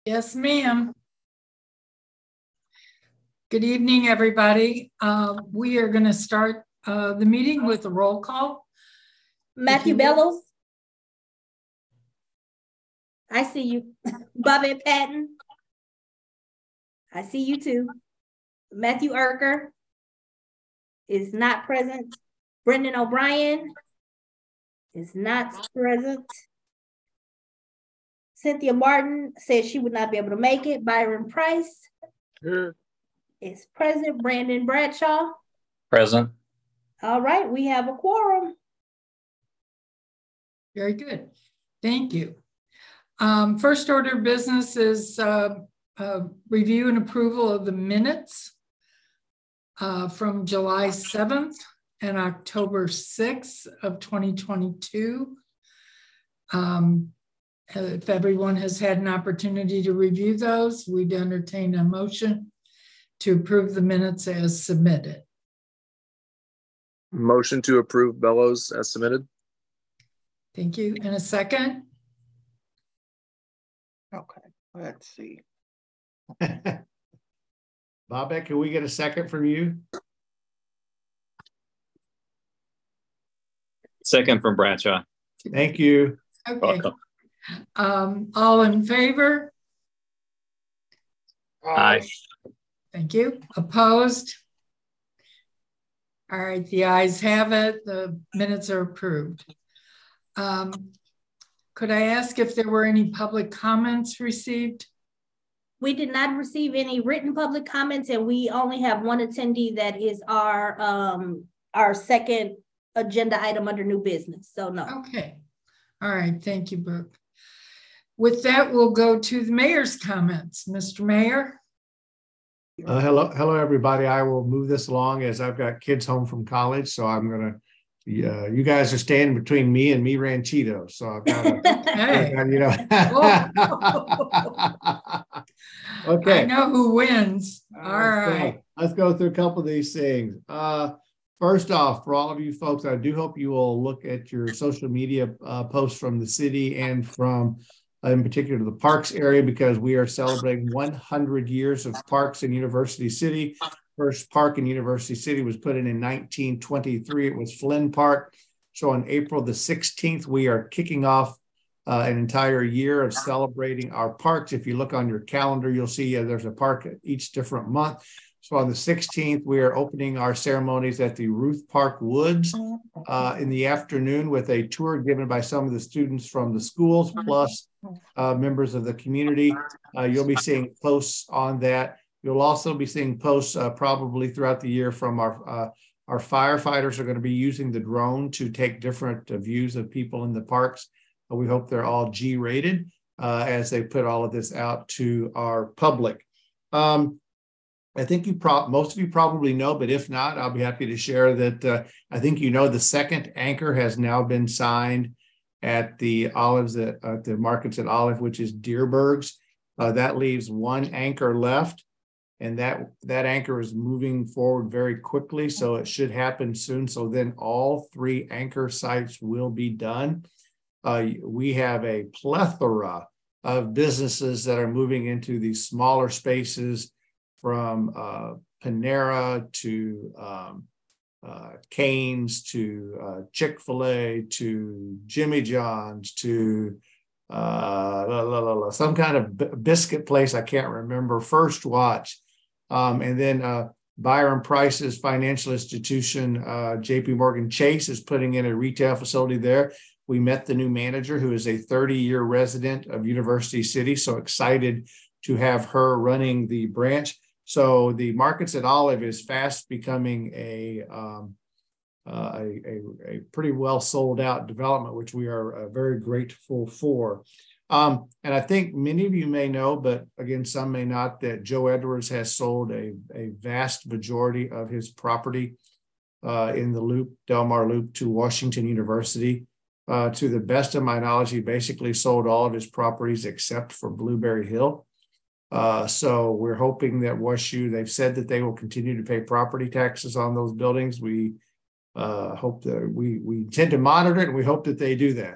Yes, ma'am. Good evening, everybody. We are going to start the meeting with a roll call. Matthew Bellows. I see you. Bobby Patton. I see you too. Matthew Erker is not present. Brendan O'Brien is not present. Cynthia Martin says she would not be able to make it. Byron Price is present. Brandon Bradshaw. Present. All right, we have a quorum. Very good. Thank you. First order of business is review and approval of the minutes from July 7th and October 6th of 2022. If everyone has had an opportunity to review those, we'd entertain a motion to approve the minutes as submitted. Motion to approve Bellows as submitted. Thank you. And a second? Okay, let's see. Bobette, can we get a second from you? Second from Bradshaw. Thank you. Okay. Welcome. All in favor? Aye. Thank you. Opposed? All right, the ayes have it. The minutes are approved. Could I ask if there were any public comments received? We did not receive any written public comments, and we only have one attendee that is our second agenda item under new business. So no. Okay. All right. Thank you, Brooke. With that, we'll go to the mayor's comments. Mr. Mayor. Hello, everybody. I will move this along as I've got kids home from college, so I'm gonna. You guys are standing between me and Ranchito, so I've got to, hey. Okay. I know who wins. All right. Let's go through a couple of these things. First off, for all of you folks, I do hope you will look at your social media posts from the city and from, in particular, the parks area, because we are celebrating 100 years of parks in University City. First park in University City was put in 1923. It was Flynn Park. So on April the 16th, we are kicking off an entire year of celebrating our parks. If you look on your calendar, you'll see there's a park at each different month. So on the 16th, we are opening our ceremonies at the Ruth Park Woods in the afternoon with a tour given by some of the students from the schools, plus members of the community. You'll be seeing posts on that. You'll also be seeing posts probably throughout the year from our firefighters are going to be using the drone to take different views of people in the parks. We hope they're all G-rated as they put all of this out to our public. I think most of you probably know, but if not, I'll be happy to share that I think you know the second anchor has now been signed at the Olives, at the Markets at Olive, which is Dierberg's. That leaves one anchor left. And that anchor is moving forward very quickly, so it should happen soon. So then all three anchor sites will be done. We have a plethora of businesses that are moving into these smaller spaces, from Panera to Cane's to Chick-fil-A to Jimmy John's to some kind of biscuit place I can't remember, First Watch. And then Byron Price's financial institution, JP Morgan Chase, is putting in a retail facility there. We met the new manager, who is a 30-year resident of University City, so excited to have her running the branch. So the Markets at Olive is fast becoming a pretty well sold out development, which we are very grateful for. And I think many of you may know, but again, some may not, that Joe Edwards has sold a vast majority of his property in the Loop, Del Mar Loop, to Washington University. To the best of my knowledge, he basically sold all of his properties except for Blueberry Hill. So we're hoping that WashU, they've said that they will continue to pay property taxes on those buildings. We hope that we intend to monitor it, and we hope that they do that.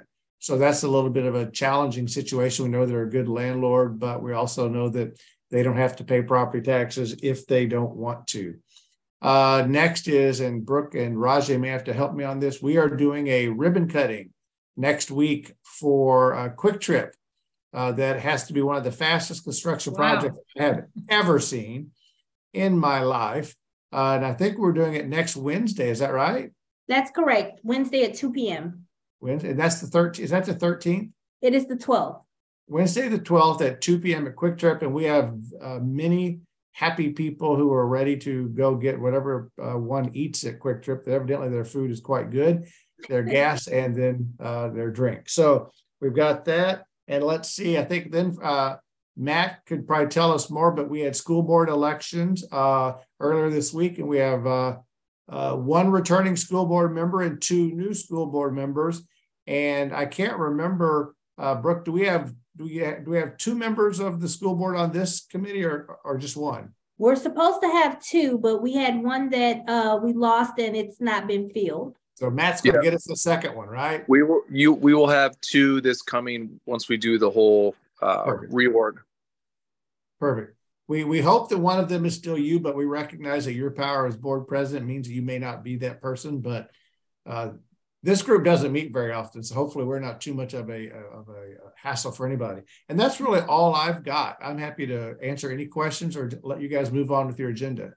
So that's a little bit of a challenging situation. We know they're a good landlord, but we also know that they don't have to pay property taxes if they don't want to. Next is, and Brooke and Rajay may have to help me on this, we are doing a ribbon cutting next week for a Quick Trip. That has to be one of the fastest construction projects I have ever seen in my life. And I think we're doing it next Wednesday. Is that right? That's correct. Wednesday at 2 p.m. Wednesday. And that's the 13th. Is that the 13th? It is the 12th. Wednesday the 12th at 2 p.m. at Quick Trip. And we have many happy people who are ready to go get whatever one eats at Quick Trip. Evidently, their food is quite good, their gas, and then their drink. So we've got that. And let's see, I think then Matt could probably tell us more, but we had school board elections earlier this week, and we have one returning school board member and 2 new school board members. And I can't remember, Brooke, do we have 2 members of the school board on this committee, or just one? We're supposed to have 2, but we had one that we lost and it's not been filled. So Matt's going to get us the second one, right? We will have 2 this coming once we do the whole reorg. Perfect. We hope that one of them is still you, but we recognize that your power as board president means that you may not be that person. But this group doesn't meet very often, so hopefully we're not too much of a hassle for anybody. And that's really all I've got. I'm happy to answer any questions or let you guys move on with your agenda.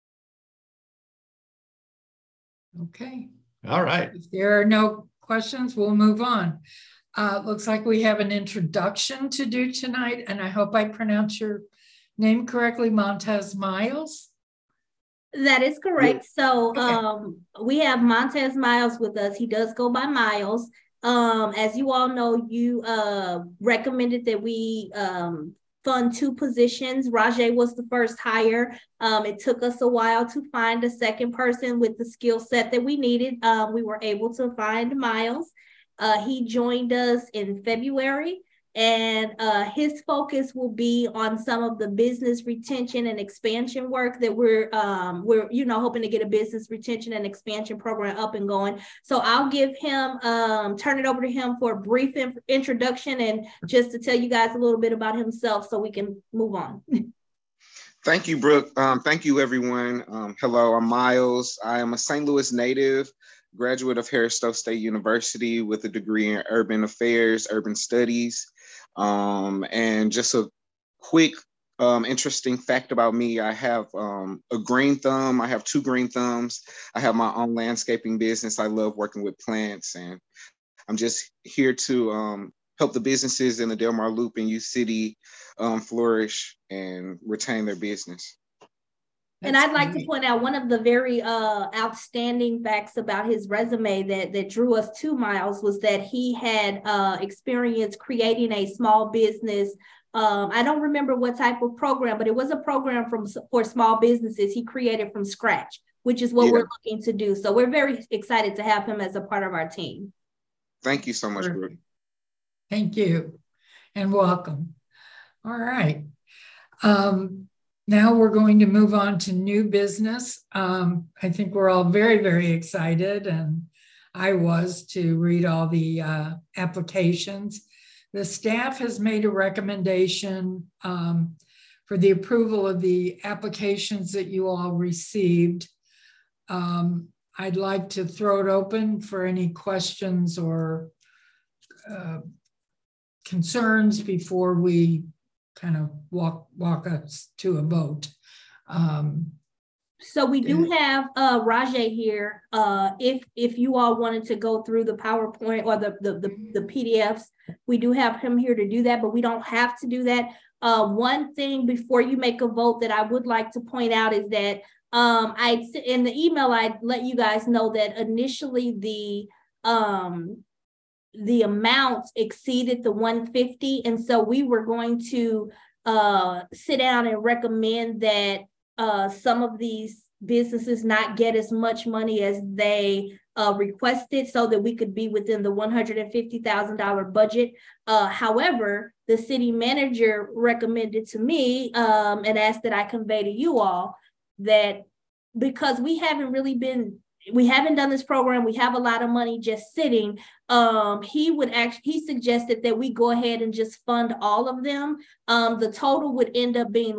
Okay. All right. If there are no questions, we'll move on. Looks like we have an introduction to do tonight, and I hope I pronounce your name correctly, Montez Miles. That is correct. So we have Montez Miles with us. He does go by Miles. As you all know, you recommended that we fund 2 positions. Rajay was the first hire. It took us a while to find a second person with the skill set that we needed. We were able to find Miles. He joined us in February, and his focus will be on some of the business retention and expansion work that we're hoping to get a business retention and expansion program up and going. So I'll give him turn it over to him for a brief introduction and just to tell you guys a little bit about himself so we can move on. Thank you, Brooke. Thank you, everyone. Hello, I'm Miles. I am a St. Louis native, graduate of Harris Stowe State University with a degree in urban affairs, urban studies. And just a quick, interesting fact about me, I have a green thumb. I have 2 green thumbs. I have my own landscaping business. I love working with plants, and I'm just here to help the businesses in the Del Mar Loop and U City flourish and retain their business. And I'd like to point out one of the very outstanding facts about his resume that drew us to Miles was that he had experience creating a small business. I don't remember what type of program, but it was a program for small businesses he created from scratch, which is what we're looking to do. So we're very excited to have him as a part of our team. Thank you so much, Brooke. Thank you, and welcome. All right. Now we're going to move on to new business. I think we're all very, very excited, and I was, to read all the applications. The staff has made a recommendation for the approval of the applications that you all received. I'd like to throw it open for any questions or concerns before we kind of walk us to a vote. So we do have Rajay here. If you all wanted to go through the PowerPoint or the PDFs, we do have him here to do that, but we don't have to do that. One thing before you make a vote that I would like to point out is that in the email, I'd let you guys know that initially the amount exceeded the 150. And so we were going to sit down and recommend that some of these businesses not get as much money as they requested so that we could be within the $150,000 budget. However, the city manager recommended to me and asked that I convey to you all that because we haven't really been we haven't done this program. We have a lot of money just sitting. He suggested that we go ahead and just fund all of them. The total would end up being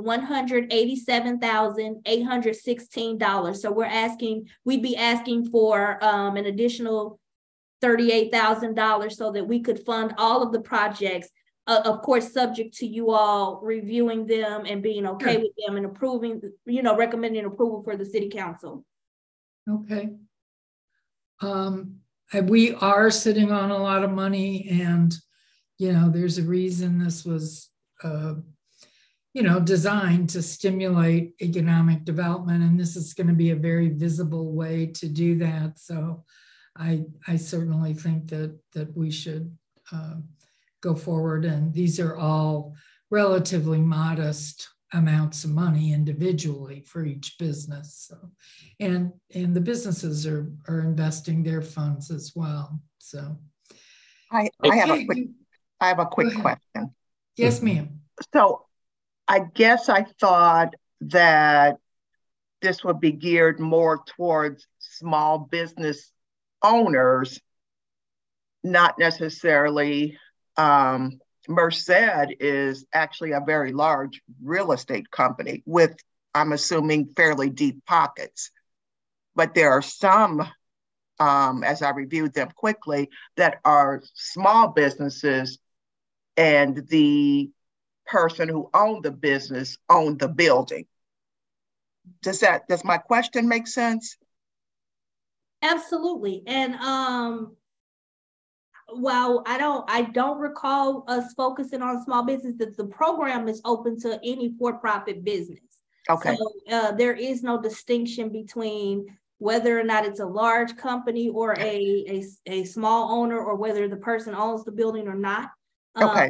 $187,816. So we'd be asking for an additional $38,000 so that we could fund all of the projects. Of course, subject to you all reviewing them and being okay with them and approving, recommending approval for the city council. Okay. We are sitting on a lot of money, and there's a reason this was designed to stimulate economic development, and this is going to be a very visible way to do that. So I certainly think that we should go forward, and these are all relatively modest amounts of money individually for each business. So, and the businesses are investing their funds as well. So I have a quick question. Yes, ma'am. So I guess I thought that this would be geared more towards small business owners, not necessarily Merced is actually a very large real estate company with, I'm assuming, fairly deep pockets. But there are some, as I reviewed them quickly, that are small businesses, and the person who owned the business owned the building. Does my question make sense? Absolutely. And while I don't recall us focusing on small business, that the program is open to any for-profit business. Okay. So there is no distinction between whether or not it's a large company or a small owner, or whether the person owns the building or not. Okay.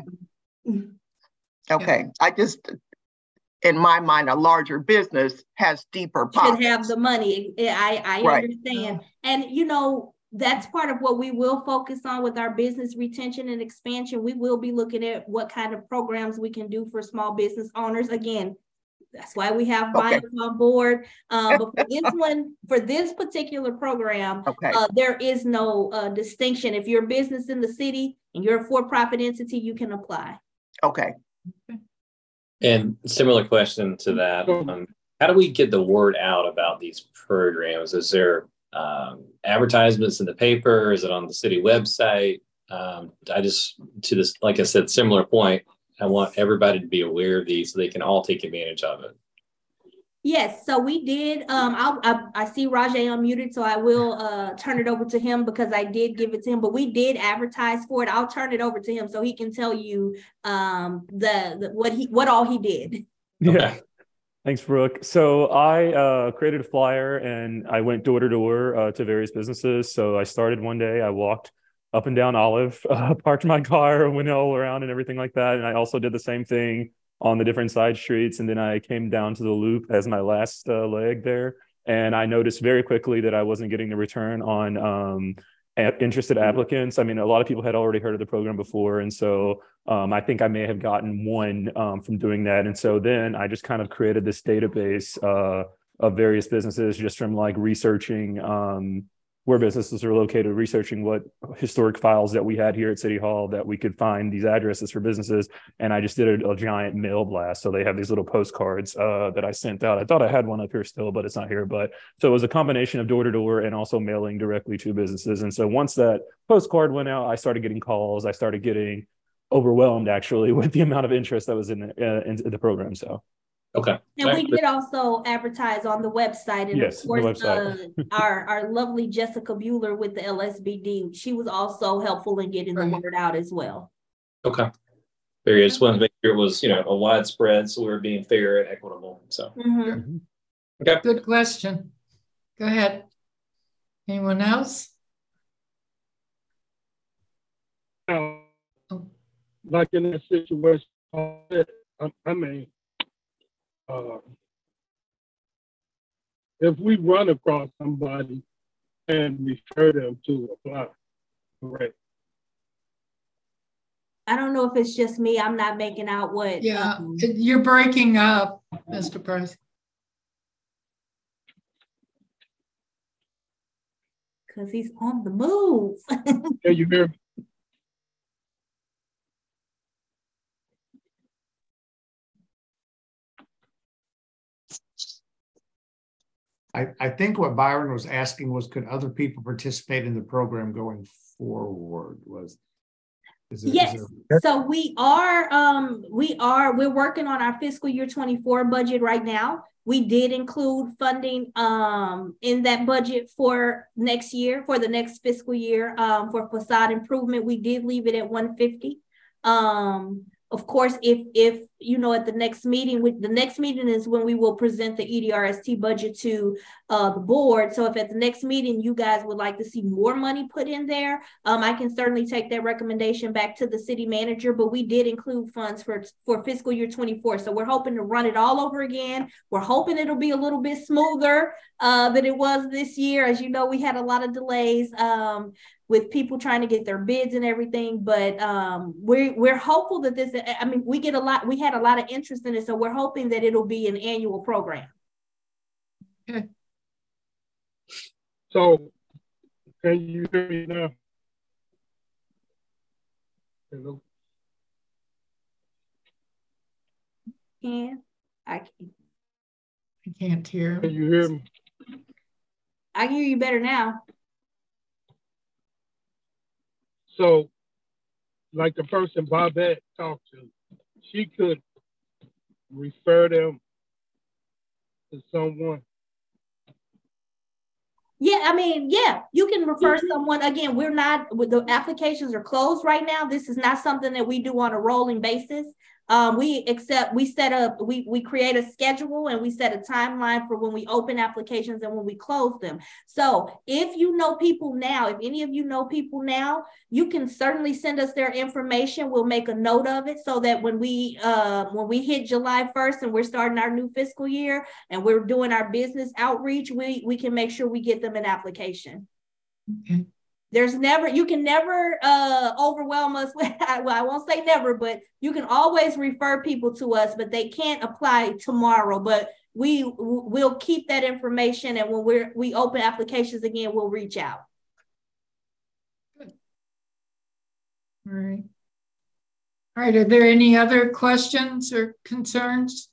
Okay. I just, in my mind, a larger business has deeper pockets. Should have the money. I Right. understand. And that's part of what we will focus on with our business retention and expansion. We will be looking at what kind of programs we can do for small business owners. Again, that's why we have Miles on board. But for this particular program, there is no distinction. If you're a business in the city and you're a for-profit entity, you can apply. Okay. And similar question to that, how do we get the word out about these programs? Is there advertisements in the paper? Is it on the city website? Like I said, similar point, I want everybody to be aware of these so they can all take advantage of it. Yes, so we did. I see Rajay unmuted, so I will turn it over to him because I did give it to him, but we did advertise for it. I'll turn it over to him so he can tell you what all he did. Yeah. Okay. Thanks, Brooke. So I created a flyer and I went door to door to various businesses. So I started one day, I walked up and down Olive, parked my car, went all around and everything like that. And I also did the same thing on the different side streets. And then I came down to the Loop as my last leg there. And I noticed very quickly that I wasn't getting the return on interested applicants. I mean, a lot of people had already heard of the program before. And so I think I may have gotten one from doing that. And so then I just kind of created this database of various businesses just from like researching where businesses are located, researching what historic files that we had here at City Hall that we could find these addresses for businesses. And I just did a giant mail blast. So they have these little postcards that I sent out. I thought I had one up here still, but it's not here. But so it was a combination of door to door and also mailing directly to businesses. And so once that postcard went out, I started getting calls. I started getting overwhelmed actually with the amount of interest that was in the program. So. Okay. And we did also advertise on the website. And yes, of course, the website. our lovely Jessica Bueller with the LSBD, she was also helpful in getting the word out as well. Okay. Very good. I just wanted to make sure it was, a widespread, so we were being fair and equitable. So, Okay. Good question. Go ahead. Anyone else? Like in that situation, if we run across somebody and refer them to apply, correct? I don't know if it's just me. I'm not making out what. Yeah, you're breaking up, Mr. Price. because he's on the move. Can you hear me? I think what Byron was asking was, could other people participate in the program going forward? Yes. So we're working on our fiscal year 24 budget right now. We did include funding in that budget for next year, for the next fiscal year, for facade improvement. We did leave it at 150. Of course, if you know, at the next meeting, the next meeting is when we will present the EDRST budget to the board. So if at the next meeting you guys would like to see more money put in there, I can certainly take that recommendation back to the city manager. But we did include funds for fiscal year 24. So we're hoping to run it all over again. We're hoping it'll be a little bit smoother than it was this year. As you know, we had a lot of delays with people trying to get their bids and everything, but we're hopeful that this, I mean, we had a lot of interest in it, so we're hoping that it'll be an annual program. Okay. So, can you hear me now? Hello? I can't hear. Can you hear me? I hear you better now. So, like the person Bobette talked to, she could refer them to someone. Yeah, I mean, yeah, you can refer someone. Again, the applications are closed right now. This is not something that we do on a rolling basis. We create a schedule and we set a timeline for when we open applications and when we close them. So if you know people now, if any of you know people now, you can certainly send us their information. We'll make a note of it so that when we hit July 1st and we're starting our new fiscal year and we're doing our business outreach, we can make sure we get them an application. Okay. You can never overwhelm us with, well, I won't say never, but you can always refer people to us, but they can't apply tomorrow. But we'll keep that information, and when we open applications again, we'll reach out. Good. All right. All right, are there any other questions or concerns?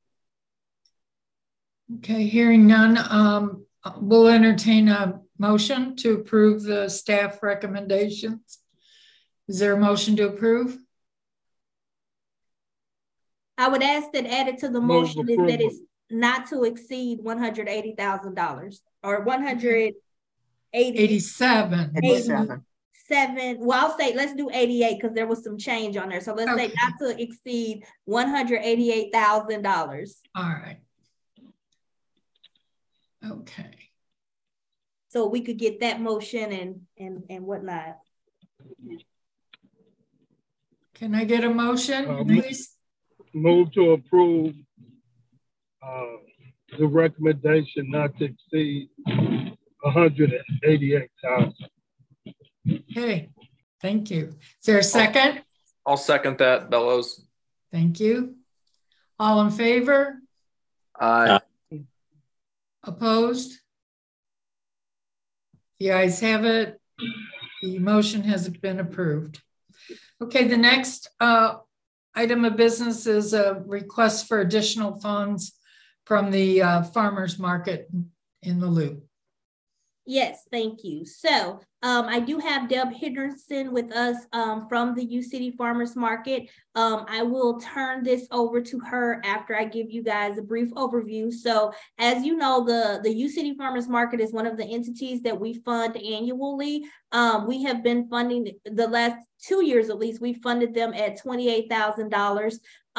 Okay, hearing none, we'll entertain a motion to approve the staff recommendations. Is there a motion to approve? I would ask that added to the motion is that it's not to exceed $180,000 or 87. Well, I'll say let's do 88 because there was some change on there. So let's say not to exceed $188,000. All right. Okay. So we could get that motion and whatnot. Can I get a motion, please? Move to approve the recommendation not to exceed $188,000. Okay, thank you. Is there a second? I'll second that, Bellows. Thank you. All in favor? Aye. Opposed? The ayes have it. The motion has been approved. Okay, the next item of business is a request for additional funds from the farmers market in the Loop. Yes, thank you. So I do have Deb Henderson with us from the U-City Farmers Market. I will turn this over to her after I give you guys a brief overview. So as you know, the U-City Farmers Market is one of the entities that we fund annually. We have been funding the last 2 years, at least, we funded them at $28,000.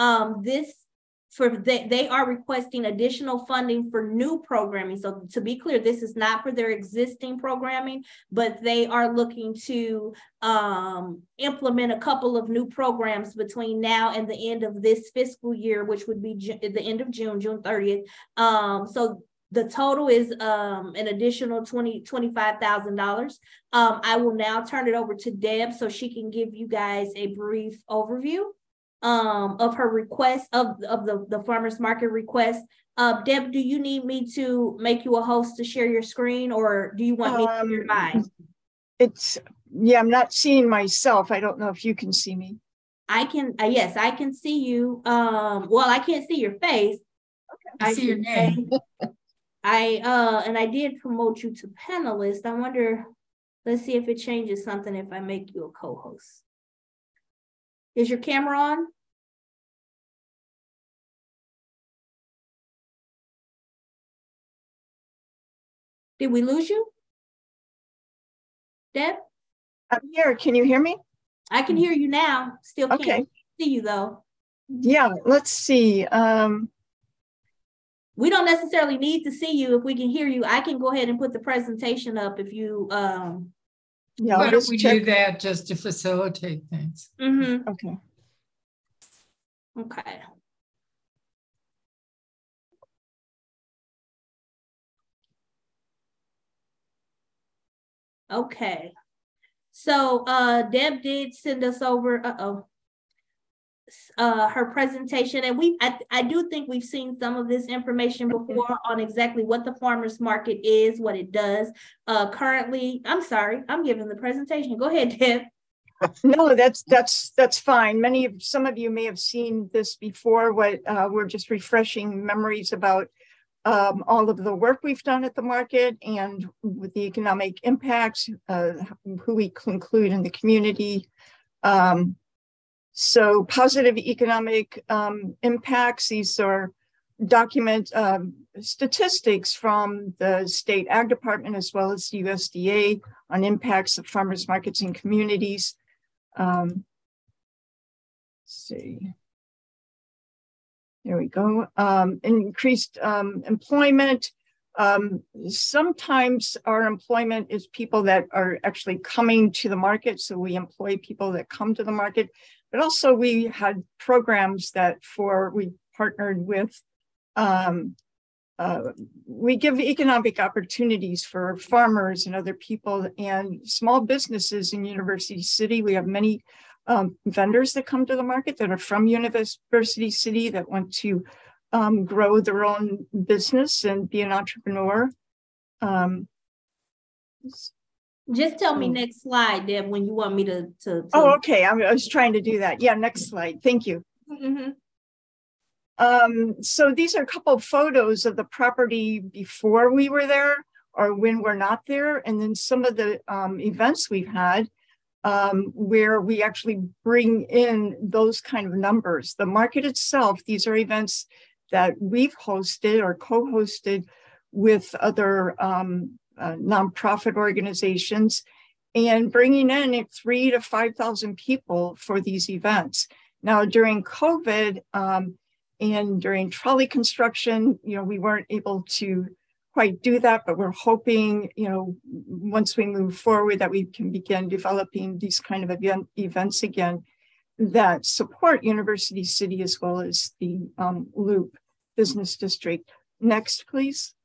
They are requesting additional funding for new programming. So to be clear, this is not for their existing programming, but they are looking to implement a couple of new programs between now and the end of this fiscal year, which would be the end of June 30th. So the total is an additional $25,000. I will now turn it over to Deb so she can give you guys a brief overview of her request of the farmers market request. Deb, do you need me to make you a host to share your screen, or do you want me to share mine? I'm not seeing myself. I don't know if you can see me. I can, yes, I can see you. Well, I can't see your face. Okay. I see your name. And I did promote you to panelist. I wonder, let's see if it changes something if I make you a co-host. Is your camera on? Did we lose you? Deb? I'm here. Can you hear me? I can hear you now. Still can't okay. See you though. Yeah, let's see. We don't necessarily need to see you. If we can hear you, I can go ahead and put the presentation up if you yeah, why don't we do that just to facilitate things? Mm-hmm. Okay. Okay. Okay. So Deb did send us over her presentation, and I do think we've seen some of this information before on exactly what the farmers market is, what it does. Currently, I'm sorry, I'm giving the presentation. Go ahead, Deb. No, that's fine. Some of you may have seen this before. We're just refreshing memories about all of the work we've done at the market and with the economic impacts, who we include in the community. So positive economic impacts, these are document statistics from the state ag department as well as the USDA on impacts of farmers markets and communities. Let's see. There we go. Increased employment. Sometimes our employment is people that are actually coming to the market. So we employ people that come to the market, but also we had programs that we partnered with. We give economic opportunities for farmers and other people and small businesses in University City. We have many vendors that come to the market that are from University City that want to grow their own business and be an entrepreneur. Just tell me next slide, Deb, when you want me to Oh, okay. I was trying to do that. Yeah, next slide. Thank you. Mm-hmm. So these are a couple of photos of the property before we were there or when we're not there. And then some of the events we've had where we actually bring in those kind of numbers. The market itself, these are events that we've hosted or co-hosted with other nonprofit organizations and bringing in 3,000 to 5,000 people for these events. Now, during COVID and during trolley construction, we weren't able to quite do that, but we're hoping, once we move forward that we can begin developing these kind of events again that support University City as well as the Loop Business District. Next, please.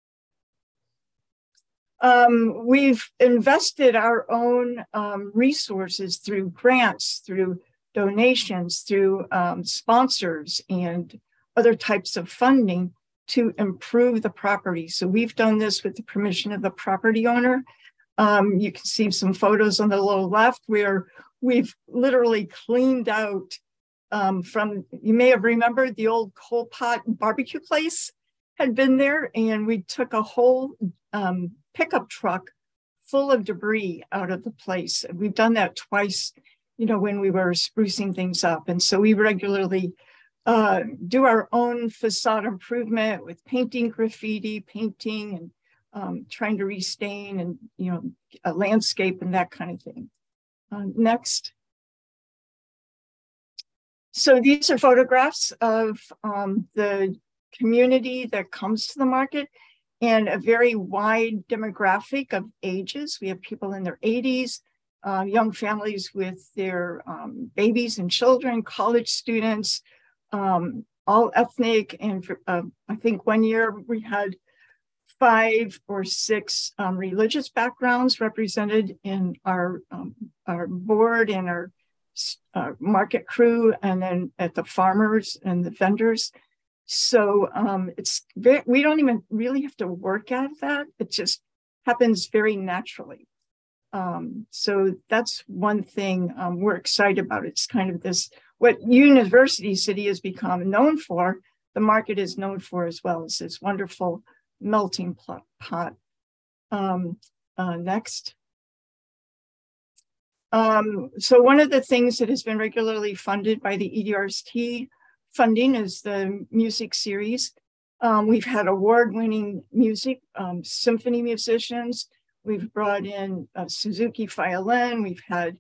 We've invested our own resources through grants, through donations, through sponsors and other types of funding to improve the property. So we've done this with the permission of the property owner. You can see some photos on the lower left where we've literally cleaned out you may have remembered the old coal pot barbecue place had been there, and we took a whole pickup truck full of debris out of the place. We've done that twice, when we were sprucing things up. And so we regularly do our own facade improvement with painting, graffiti, painting, and trying to restain and, a landscape and that kind of thing. Next. So these are photographs of the community that comes to the market and a very wide demographic of ages. We have people in their 80s, young families with their babies and children, college students, all ethnic. And I think one year we had 5 or 6 religious backgrounds represented in our board and our market crew, and then at the farmers and the vendors. So we don't even really have to work at that. It just happens very naturally. So that's one thing we're excited about. It's kind of this, what University City has become known for, the market is known for as well, as this wonderful melting pot. Next. So one of the things that has been regularly funded by the EDRST funding is the music series. We've had award-winning music, symphony musicians. We've brought in Suzuki violin. We've had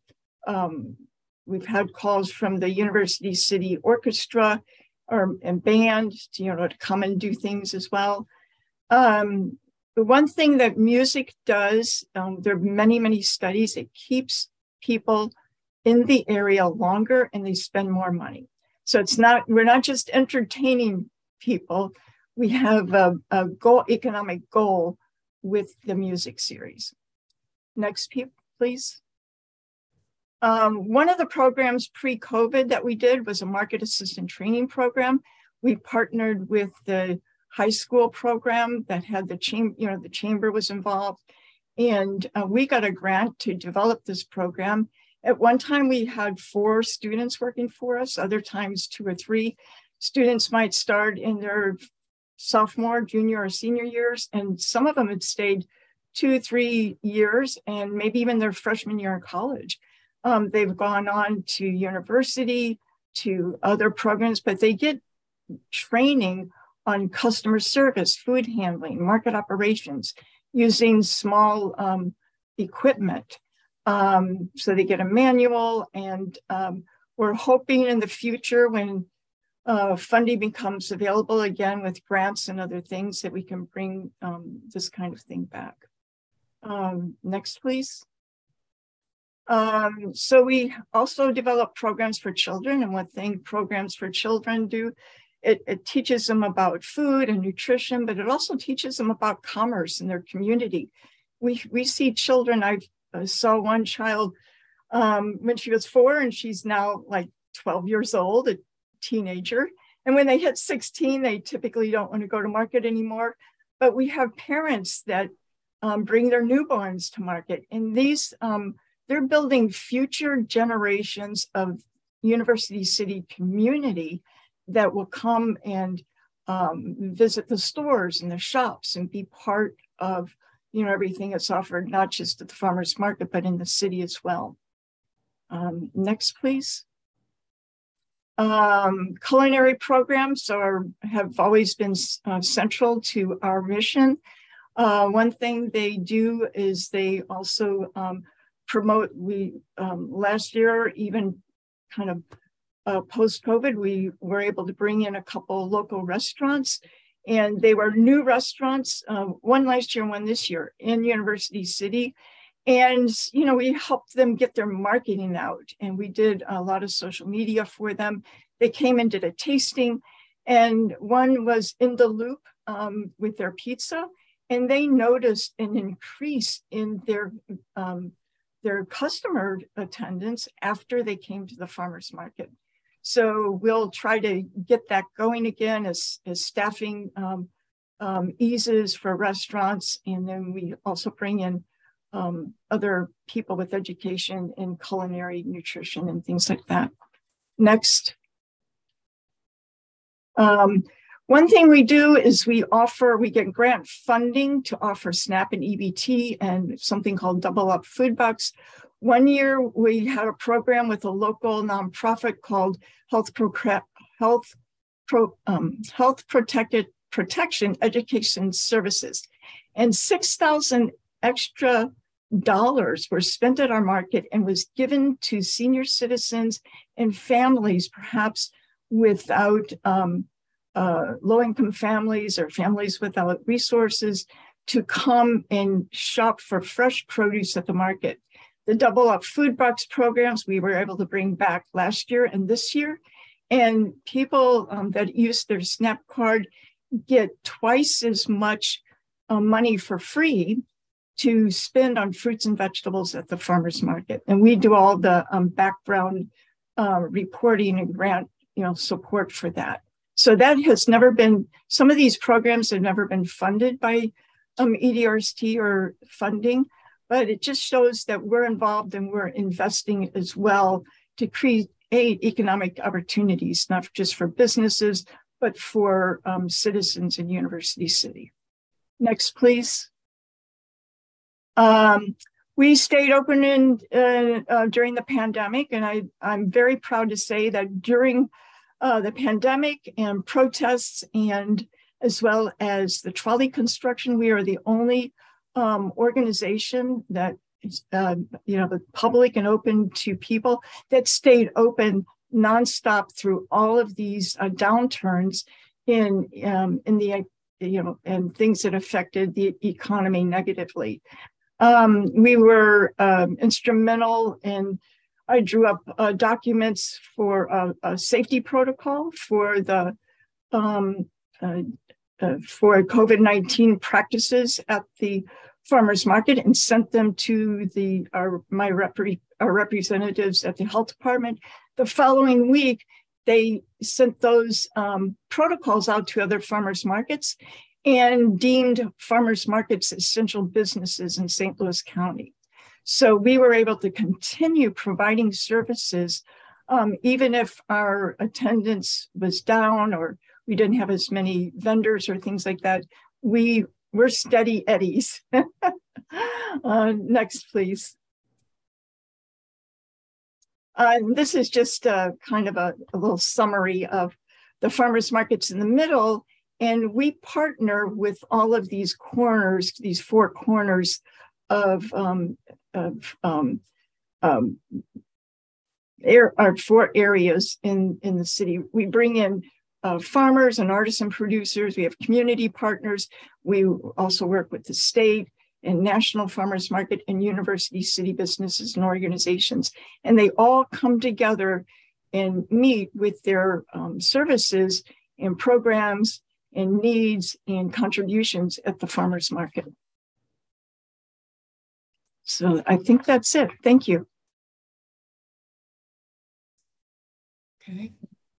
calls from the University City Orchestra and band, to come and do things as well. The one thing that music does, there are many, many studies, it keeps people in the area longer and they spend more money. So we're not just entertaining people, we have a economic goal with the music series. Next, please. One of the programs pre-COVID that we did was a market assistant training program. We partnered with the high school program that had the chamber, the chamber was involved. And we got a grant to develop this program. At one time, we had 4 students working for us. Other times, 2 or 3 students might start in their sophomore, junior, or senior years. And some of them had stayed 2, 3 years, and maybe even their freshman year in college. They've gone on to university, to other programs, but they get training on customer service, food handling, market operations, using small equipment. So they get a manual, and we're hoping in the future when funding becomes available again with grants and other things that we can bring this kind of thing back. Next, please. So we also develop programs for children, and one thing programs for children do, it teaches them about food and nutrition, but it also teaches them about commerce in their community. We see children, I saw one child when she was 4, and she's now like 12 years old, a teenager. And when they hit 16, they typically don't want to go to market anymore. But we have parents that bring their newborns to market. And these, they're building future generations of University City community that will come and visit the stores and the shops and be part of everything that's offered, not just at the farmers market, but in the city as well. Next, please. Culinary programs have always been central to our mission. One thing they do is they also promote, last year, even kind of post-COVID, we were able to bring in a couple local restaurants, and they were new restaurants, one last year and one this year in University City. And, we helped them get their marketing out, and we did a lot of social media for them. They came and did a tasting, and one was in the Loop with their pizza, and they noticed an increase in their customer attendance after they came to the farmers market. So we'll try to get that going again as staffing eases for restaurants. And then we also bring in other people with education in culinary nutrition and things like that. Next. One thing we do is we get grant funding to offer SNAP and EBT and something called Double Up Food Bucks. One year we had a program with a local nonprofit called Health Protection Education Services, and $6,000 extra were spent at our market and was given to senior citizens and families, perhaps without low-income families or families without resources, to come and shop for fresh produce at the market. The Double Up Food Bucks programs we were able to bring back last year and this year, and people that use their SNAP card get twice as much money for free to spend on fruits and vegetables at the farmers market. And we do all the background reporting and grant, support for that. So that has never been, some of these programs have never been funded by EDRST or funding, but it just shows that we're involved and we're investing as well to create economic opportunities, not just for businesses, but for citizens in University City. Next, please. We stayed open during the pandemic, and I'm very proud to say that during the pandemic and protests, and as well as the trolley construction, we are the only organization that is, the public and open to people that stayed open nonstop through all of these downturns in the and things that affected the economy negatively. We were instrumental in, I drew up documents for a safety protocol for the for COVID-19 practices at the farmers market and sent them to our representatives at the health department. The following week, they sent those protocols out to other farmers markets and deemed farmers markets essential businesses in St. Louis County. So we were able to continue providing services, even if our attendance was down or we didn't have as many vendors or things like that. We're steady eddies. Next, please. This is just kind of a little summary of the farmers markets in the middle. And we partner with all of these corners, these four corners of our four areas in the city. We bring in farmers and artisan producers. We have community partners. We also work with the state and national farmers market and university city businesses and organizations. And they all come together and meet with their services and programs and needs and contributions at the farmers market. So I think that's it. Thank you. Okay.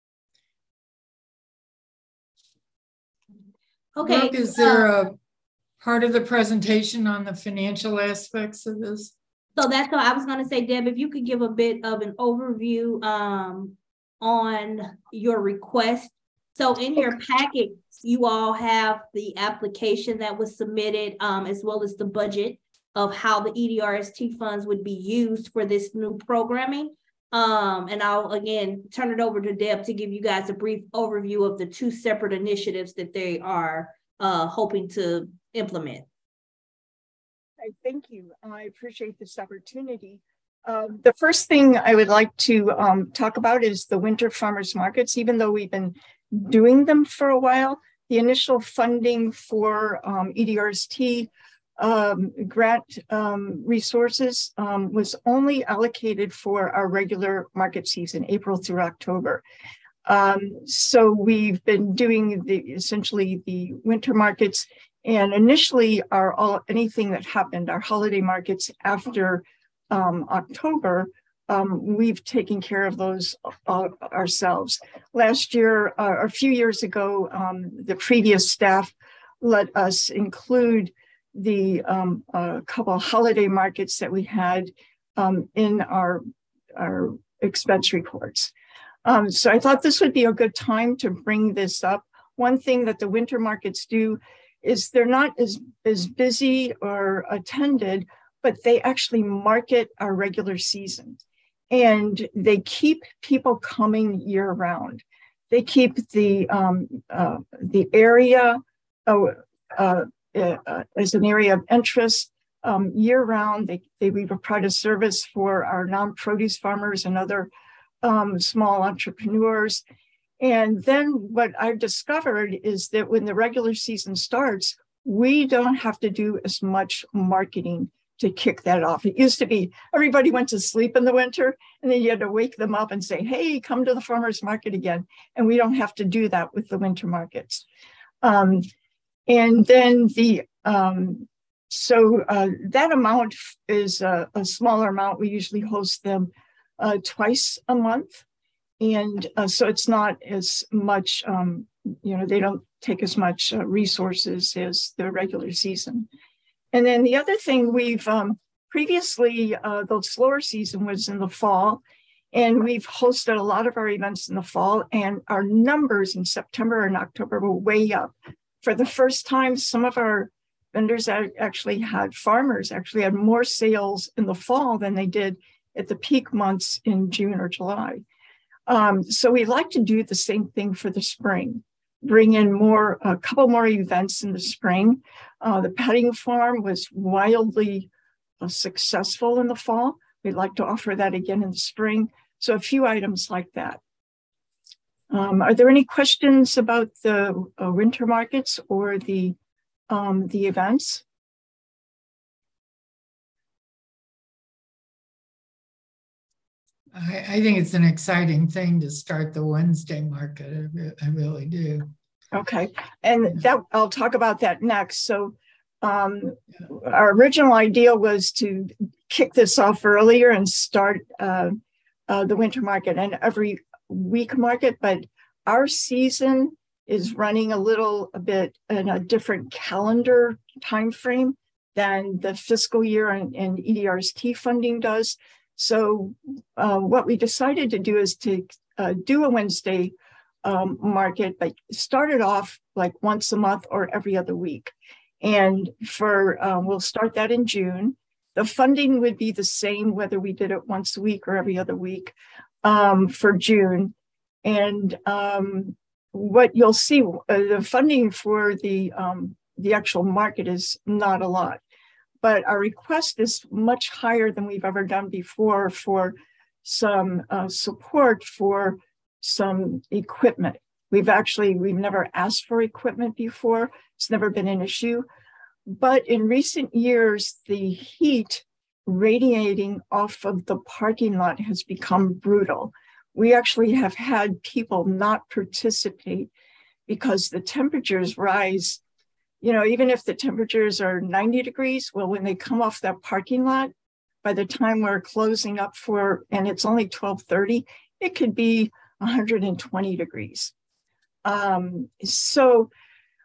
Okay. Brooke, is there a part of the presentation on the financial aspects of this? So that's what I was going to say, Deb, if you could give a bit of an overview on your request. So in your packet, you all have the application that was submitted, as well as the budget of how the EDRST funds would be used for this new programming. And I'll again turn it over to Deb to give you guys a brief overview of the two separate initiatives that they are hoping to implement. Thank you. I appreciate this opportunity. The first thing I would like to talk about is the winter farmers markets. Even though we've been doing them for a while, the initial funding for EDRST grant resources was only allocated for our regular market season, April through October. So we've been doing essentially the winter markets, and initially anything that happened, our holiday markets after October, we've taken care of those ourselves. Last year, a few years ago, the previous staff let us include the couple of holiday markets that we had in our expense reports. So I thought this would be a good time to bring this up. One thing that the winter markets do is they're not as busy or attended, but they actually market our regular season. And they keep people coming year round. They keep the area as an area of interest year round. We provide a service for our non-produce farmers and other small entrepreneurs. And then what I've discovered is that when the regular season starts, we don't have to do as much marketing to kick that off. It used to be everybody went to sleep in the winter, and then you had to wake them up and say, hey, come to the farmer's market again. And we don't have to do that with the winter markets. And then the So that amount is a smaller amount. We usually host them twice a month. And so it's not as much, they don't take as much resources as the regular season. And then the other thing we've previously, the slower season was in the fall, and we've hosted a lot of our events in the fall, and our numbers in September and October were way up. For the first time, some of our vendors farmers actually had more sales in the fall than they did at the peak months in June or July. So we like to do the same thing for the spring, bring in a couple more events in the spring. The petting farm was wildly successful in the fall. We'd like to offer that again in the spring. So a few items like that. Are there any questions about the winter markets or the events? I think it's an exciting thing to start the Wednesday market. I really do. Okay, and that I'll talk about that next. So our original idea was to kick this off earlier and start the winter market and every week market, but our season is running a bit in a different calendar time frame than the fiscal year and EDRST funding does. So what we decided to do is to do a Wednesday market, but start it off like once a month or every other week. And we'll start that in June. The funding would be the same whether we did it once a week or every other week for June. And what you'll see, the funding for the actual market is not a lot, but our request is much higher than we've ever done before for some support for some equipment. We've never asked for equipment before. It's never been an issue. But in recent years, the heat radiating off of the parking lot has become brutal. We actually have had people not participate because the temperatures rise. Even if the temperatures are 90 degrees, well, when they come off that parking lot, by the time we're closing up and it's only 12:30, it could be 120 degrees. So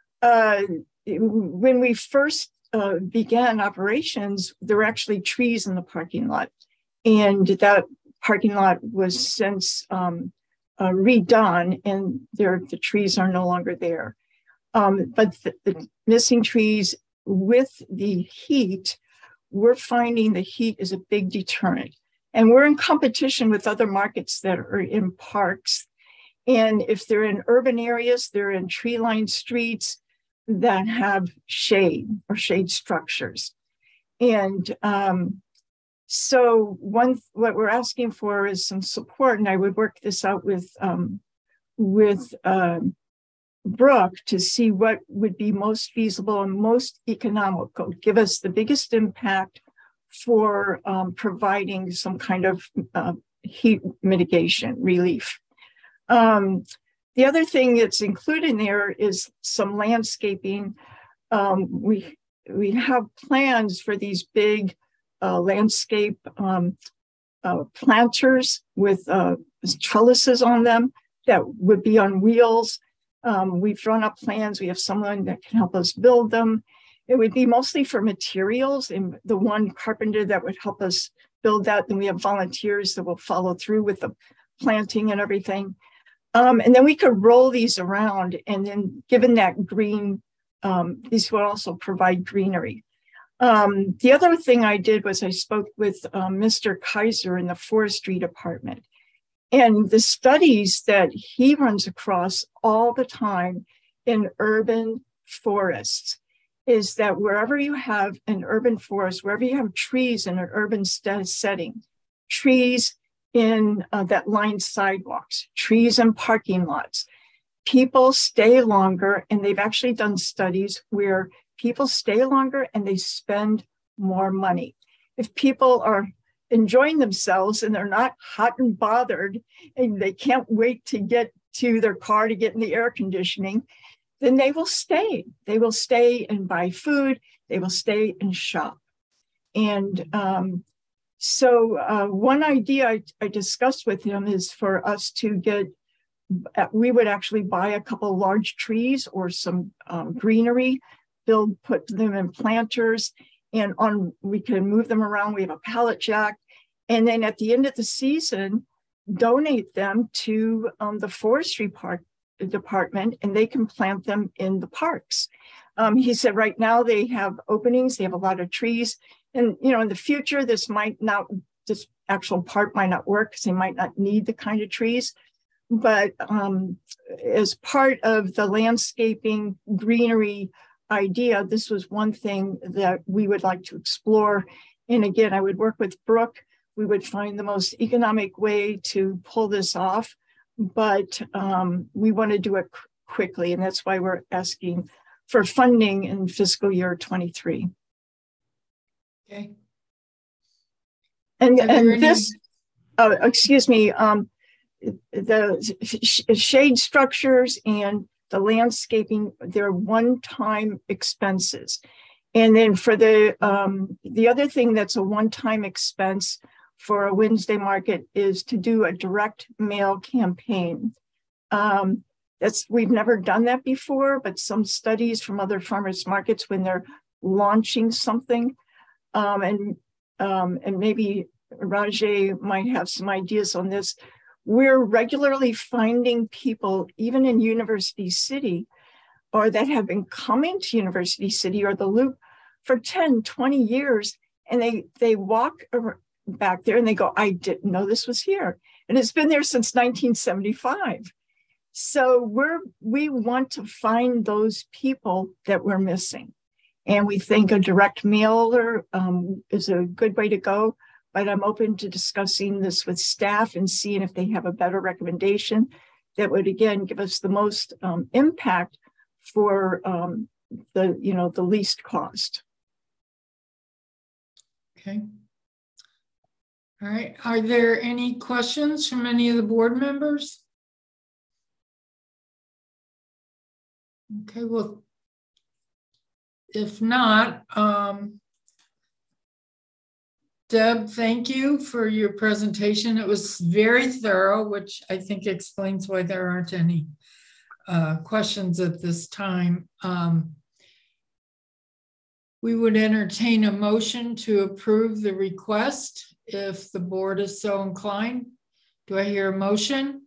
when we first began operations, there were actually trees in the parking lot, and that parking lot was since redone, and the trees are no longer there. But the missing trees with the heat, we're finding the heat is a big deterrent. And we're in competition with other markets that are in parks. And if they're in urban areas, they're in tree-lined streets that have shade or shade structures. And so what we're asking for is some support, and I would work this out with Brooke to see what would be most feasible and most economical, give us the biggest impact for providing some kind of heat mitigation relief. The other thing that's included in there is some landscaping. We have plans for these big landscape planters with trellises on them that would be on wheels. We've drawn up plans. We have someone that can help us build them. It would be mostly for materials, and the one carpenter that would help us build that. Then we have volunteers that will follow through with the planting and everything. And then we could roll these around, and then given that green, these would also provide greenery. The other thing I did was I spoke with Mr. Kaiser in the forestry department. And the studies that he runs across all the time in urban forests is that wherever you have an urban forest, wherever you have trees in an urban setting, trees in that line sidewalks, trees in parking lots, people stay longer. And they've actually done studies where people stay longer and they spend more money. If people are enjoying themselves and they're not hot and bothered and they can't wait to get to their car to get in the air conditioning, then they will stay. They will stay and buy food. They will stay and shop. And so one idea I discussed with him is for us to get, we would actually buy a couple large trees or some greenery, put them in planters, and we can move them around. We have a pallet jack. And then at the end of the season, donate them to the forestry department, and they can plant them in the parks. He said right now they have openings, they have a lot of trees, and in the future this actual part might not work because they might not need the kind of trees. But as part of the landscaping greenery idea, this was one thing that we would like to explore. And again, I would work with Brooke. We would find the most economic way to pull this off, but we want to do it quickly. And that's why we're asking for funding in fiscal year 23. Okay. And this, excuse me, the shade structures and the landscaping, they're one-time expenses. And then for the other thing that's a one-time expense for a Wednesday market is to do a direct mail campaign. We've never done that before, but some studies from other farmers markets when they're launching something, and maybe Rajay might have some ideas on this. We're regularly finding people, even in University City, or that have been coming to University City or the Loop for 10, 20 years, and they walk back there and they go, I didn't know this was here. And it's been there since 1975. So we want to find those people that we're missing. And we think a direct mailer is a good way to go. But I'm open to discussing this with staff and seeing if they have a better recommendation that would, again, give us the most impact for the least cost. Okay. All right. Are there any questions from any of the board members? Okay, well, if not, Deb, thank you for your presentation. It was very thorough, which I think explains why there aren't any questions at this time. We would entertain a motion to approve the request if the board is so inclined. Do I hear a motion?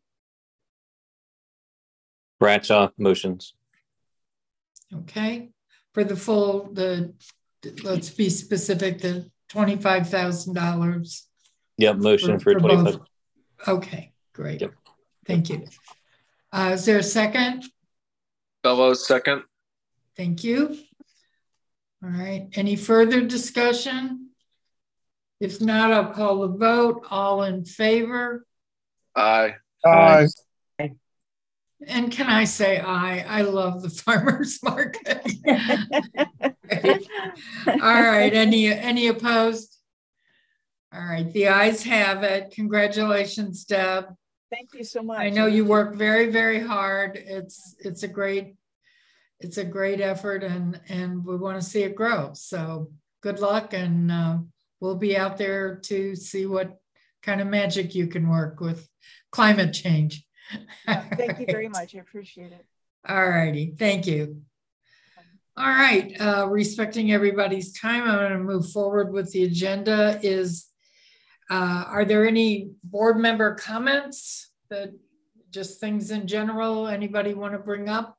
Bradshaw motions. Okay. For the full, let's be specific, the $25,000. Yep, motion for 25. Okay, great. Yep. Thank you. Is there a second? Bellows, second. Thank you. All right. Any further discussion? If not, I'll call the vote. All in favor? Aye. Aye. And can I say aye? I love the farmers market. All right. Any opposed? All right. The ayes have it. Congratulations, Deb. Thank you so much. I know you work very, very hard. It's a great effort, and we want to see it grow. So good luck, and we'll be out there to see what kind of magic you can work with climate change. Thank you very much. I appreciate it. All righty. Thank you. All right. Respecting everybody's time, I'm going to move forward with the agenda. Are there any board member comments, that just things in general anybody want to bring up?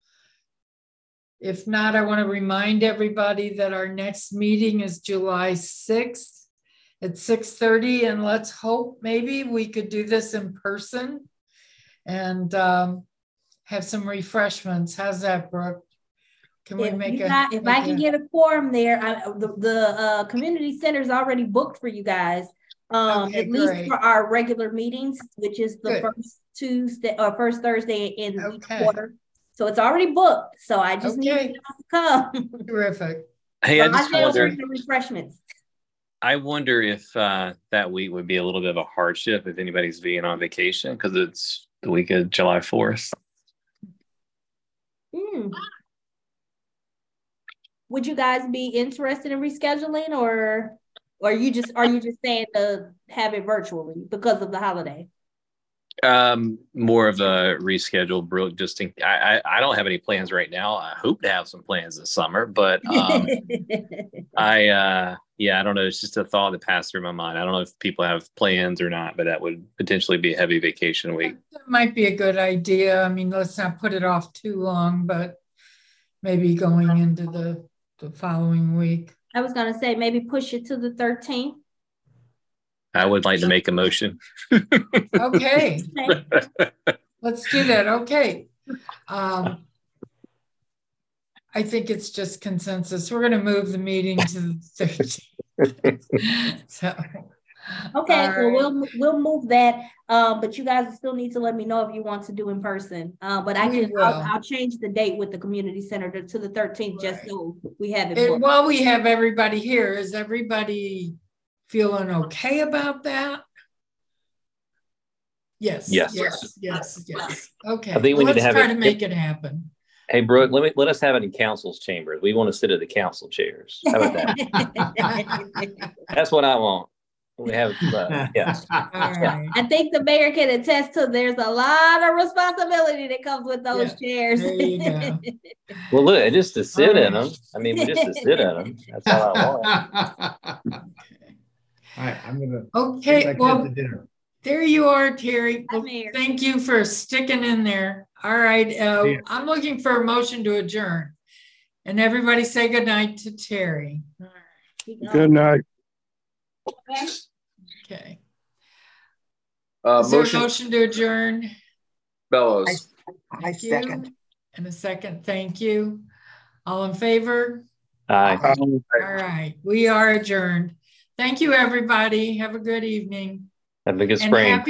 If not, I want to remind everybody that our next meeting is July 6th at 6:30, and let's hope maybe we could do this in person and have some refreshments. How's that, Brooke? Can we if I can get a quorum there, the community center is already booked for you guys. Okay, at least great. for our regular meetings, which is the first Tuesday or first Thursday in each quarter. So it's already booked. So I just need you to come. Terrific. Hey, I just wonder. The refreshments. I wonder if that week would be a little bit of a hardship if anybody's being on vacation, because it's the week of July 4th. would you guys be interested in rescheduling, or are you just saying to have it virtually because of the holiday? More of a reschedule, Brooke. I don't have any plans right now. I hope to have some plans this summer, but I don't know. It's just a thought that passed through my mind. I don't know if people have plans or not, but that would potentially be a heavy vacation week. That might be a good idea. I mean, let's not put it off too long, but maybe going into the following week. I was going to say maybe push it to the 13th. I would like to make a motion. Okay. Let's do that. Okay. I think it's just consensus. We're going to move the meeting to the 13th. So, okay, so right. we'll move that. But you guys still need to let me know if you want to do in person. But I'll change the date with the community center to the 13th, just so we have it. While we have everybody here, is everybody feeling okay about that? Yes. Okay. I think we need to try to make it happen. Hey, Brooke, let us have it in council's chambers. We want to sit at the council chairs. How about that? That's what I want. We have, yes. Right. I think the mayor can attest to there's a lot of responsibility that comes with those chairs. There you go. Well, look, just to sit in them. I mean, just to sit in them. That's all I want. All right, I'm gonna. Okay, well, there you are, Terry. Well, thank you for sticking in there. All right, I'm looking for a motion to adjourn, and everybody say good night to Terry. Good night. Okay. Is there a motion to adjourn? Bellows. I second. And a second, thank you. All in favor? Aye. All right, we are adjourned. Thank you, everybody. Have a good evening. Have a good spring.